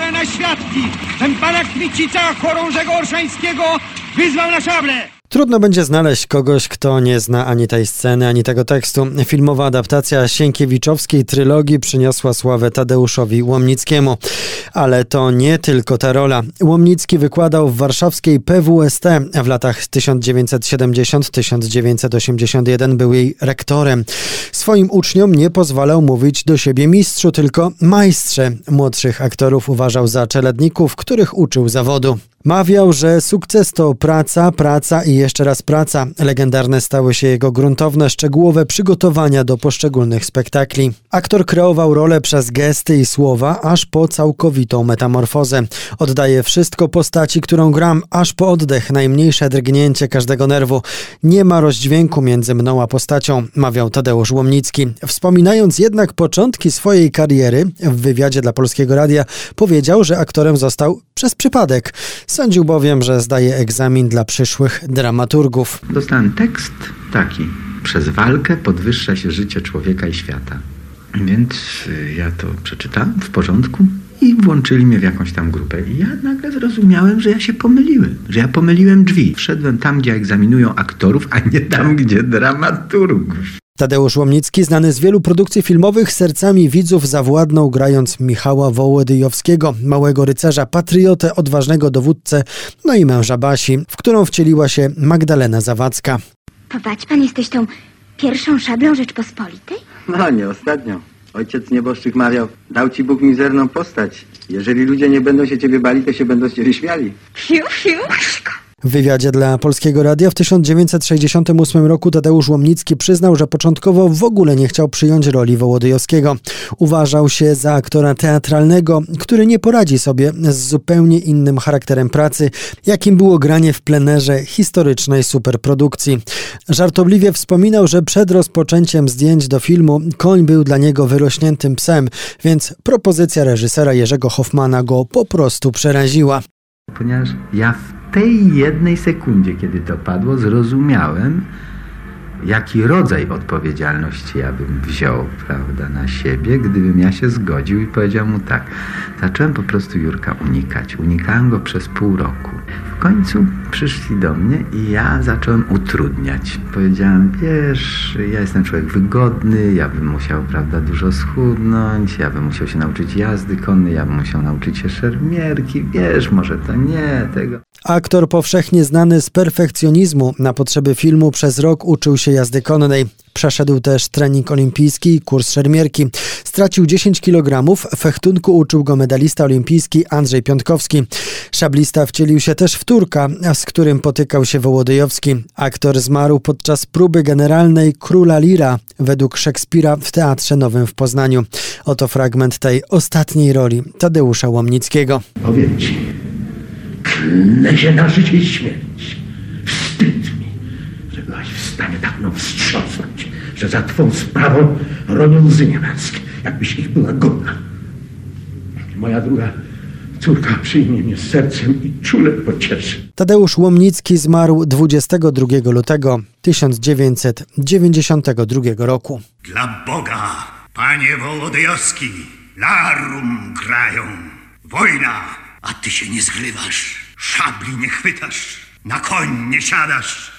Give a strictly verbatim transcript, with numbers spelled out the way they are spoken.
pole na świadki. Ten pana Kwicica chorążego Orszańskiego wyzwał na szablę. Trudno będzie znaleźć kogoś, kto nie zna ani tej sceny, ani tego tekstu. Filmowa adaptacja sienkiewiczowskiej trylogii przyniosła sławę Tadeuszowi Łomnickiemu. Ale to nie tylko ta rola. Łomnicki wykładał w warszawskiej P W S T. W latach tysiąc dziewięćset siedemdziesiąt do tysiąc dziewięćset osiemdziesiąt jeden był jej rektorem. Swoim uczniom nie pozwalał mówić do siebie mistrzu, tylko majstrze. Młodszych aktorów uważał za czeladników, których uczył zawodu. Mawiał, że sukces to praca, praca i jeszcze raz praca. Legendarne stały się jego gruntowne, szczegółowe przygotowania do poszczególnych spektakli. Aktor kreował rolę przez gesty i słowa, aż po całkowitą metamorfozę. Oddaję wszystko postaci, którą gram, aż po oddech, najmniejsze drgnięcie każdego nerwu. Nie ma rozdźwięku między mną a postacią, mawiał Tadeusz Łomnicki. Wspominając jednak początki swojej kariery, w wywiadzie dla Polskiego Radia powiedział, że aktorem został przez przypadek. Sądził bowiem, że zdaje egzamin dla przyszłych dramaturgów. Dostałem tekst taki. Przez walkę podwyższa się życie człowieka i świata. Więc ja to przeczytałem w porządku i włączyli mnie w jakąś tam grupę. I ja nagle zrozumiałem, że ja się pomyliłem. Że ja pomyliłem drzwi. Wszedłem tam, gdzie egzaminują aktorów, a nie tam, gdzie dramaturgów. Tadeusz Łomnicki, znany z wielu produkcji filmowych, sercami widzów zawładnął grając Michała Wołodyjowskiego, małego rycerza, patriotę, odważnego dowódcę, no i męża Basi, w którą wcieliła się Magdalena Zawadzka. Popatrz pan, jesteś tą pierwszą szablą Rzeczpospolitej? No, nie ostatnio. Ojciec nieboszczyk mawiał, dał ci Bóg mizerną postać. Jeżeli ludzie nie będą się ciebie bali, to się będą z ciebie śmiali. Fiu, fiu. W wywiadzie dla Polskiego Radia w tysiąc dziewięćset sześćdziesiątym ósmym roku Tadeusz Łomnicki przyznał, że początkowo w ogóle nie chciał przyjąć roli Wołodyjowskiego. Uważał się za aktora teatralnego, który nie poradzi sobie z zupełnie innym charakterem pracy, jakim było granie w plenerze historycznej superprodukcji. Żartobliwie wspominał, że przed rozpoczęciem zdjęć do filmu koń był dla niego wyrośniętym psem, więc propozycja reżysera Jerzego Hoffmana go po prostu przeraziła. Ponieważ ja w tej jednej sekundzie, kiedy to padło, zrozumiałem, jaki rodzaj odpowiedzialności ja bym wziął, prawda, na siebie, gdybym ja się zgodził i powiedział mu tak. Zacząłem po prostu Jurka unikać. Unikałem go przez pół roku. W końcu przyszli do mnie i ja zacząłem utrudniać. Powiedziałem, wiesz, ja jestem człowiek wygodny, ja bym musiał, prawda, dużo schudnąć, ja bym musiał się nauczyć jazdy konnej, ja bym musiał nauczyć się szermierki, wiesz, może to nie, tego. Aktor powszechnie znany z perfekcjonizmu na potrzeby filmu przez rok uczył się jazdy konnej. Przeszedł też trening olimpijski i kurs szermierki. Stracił dziesięć kilogramów, fechtunku uczył go medalista olimpijski Andrzej Piątkowski. Szablista wcielił się też w Turka, z którym potykał się Wołodyjowski. Aktor zmarł podczas próby generalnej Króla Lira według Szekspira w Teatrze Nowym w Poznaniu. Oto fragment tej ostatniej roli Tadeusza Łomnickiego. Powiem ci, klnę się na życie i śmierć. Wstyd mi, że byłaś w stanie tak mną wstrząsnąć, że za twą sprawą ronią łzy niemęskie, jakbyś ich była godna. Moja druga córka przyjmie mnie z sercem i czule pocieszy. Tadeusz Łomnicki zmarł dwudziestego drugiego lutego tysiąc dziewięćset dziewięćdziesiątego drugiego roku. Dla Boga, panie Wołodyjowski, larum grają. Wojna, a ty się nie zgrywasz, szabli nie chwytasz, na koń nie siadasz.